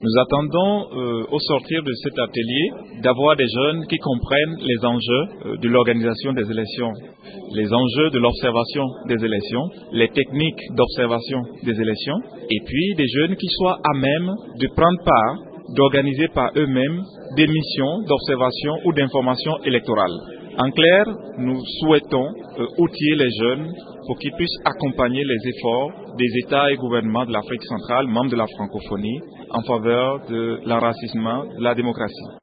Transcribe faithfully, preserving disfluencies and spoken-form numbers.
Nous attendons, euh, au sortir de cet atelier, d'avoir des jeunes qui comprennent les enjeux euh, de l'organisation des élections, les enjeux de l'observation des élections, les techniques d'observation des élections, et puis des jeunes qui soient à même de prendre part, d'organiser par eux-mêmes des missions d'observation ou d'information électorale. En clair, nous souhaitons euh, outiller les jeunes pour qu'ils puissent accompagner les efforts des États et gouvernements de l'Afrique centrale, membres de la francophonie, en faveur de l'enracinement de la démocratie.